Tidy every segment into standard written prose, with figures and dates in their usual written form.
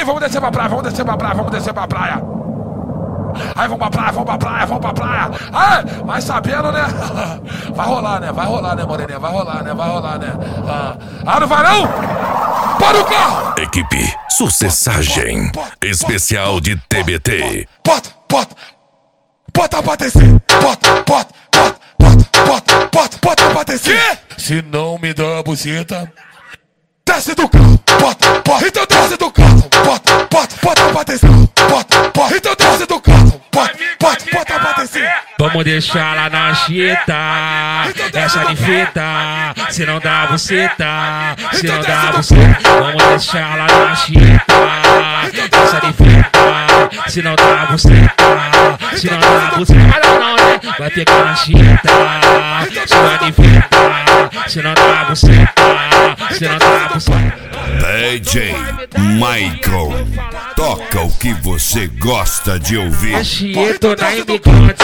Aí, vamos descer pra praia, vamos descer pra praia, vamos descer pra praia. Aí, vamos pra praia, vamos pra praia, vamos pra praia. Aí, mas sabendo, né? Vai rolar, né, moreninha, vai rolar, né. Ah, não vai não? Para o carro! Equipe Sucessagem, especial de TBT. Bota pra descer, bota pra descer. Se não me dá a buceta, desce do carro, bota, então desce do carro, bota pra descer, bota, então desce do carro, bota pra descer. Vamos deixar lá na chita, essa de fita, se não dá buceta, se não dá buceta. Vamos deixar lá na chita, essa de fita, se não dá buceta, se não dá buceta. Não, né? Vai ficar na chita, se não de fita, se não dá buceta, se não dá buceta. DJ Michael, toca o que você gosta de ouvir. Anchieta na imigrantes,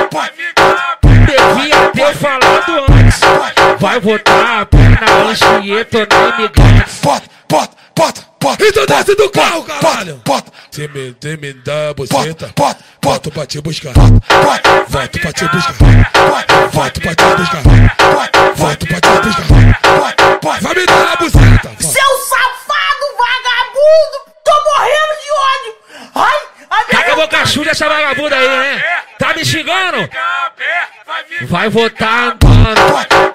devia ter falado antes. Vai votar a perna Anchieta na imigrantes. Bota, então desce do carro, caralho. Se me dá a buceta, boto pra te buscar. Volto pra te buscar. Volto pra te buscar. Volto pra te buscar. Vai me dar a buceta. Seu safado vagabundo! Tô morrendo de ódio! Ai, Tá com a boca suja essa vagabunda aí, né? Tá me xingando? Vai votar andando.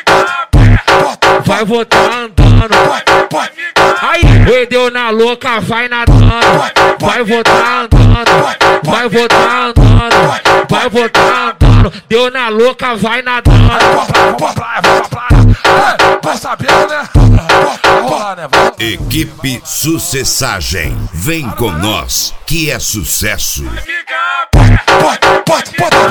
Vai votar andando. Aí, perdeu na louca, vai nadando. Vai votar andando. Vai votar andando. Vai votar andando. Deu na louca, vai nadando. Vamos pra praia. Vai sabendo, né? Vai rolar, né? Equipe Sucessagem, vem com nós, que é sucesso. Bota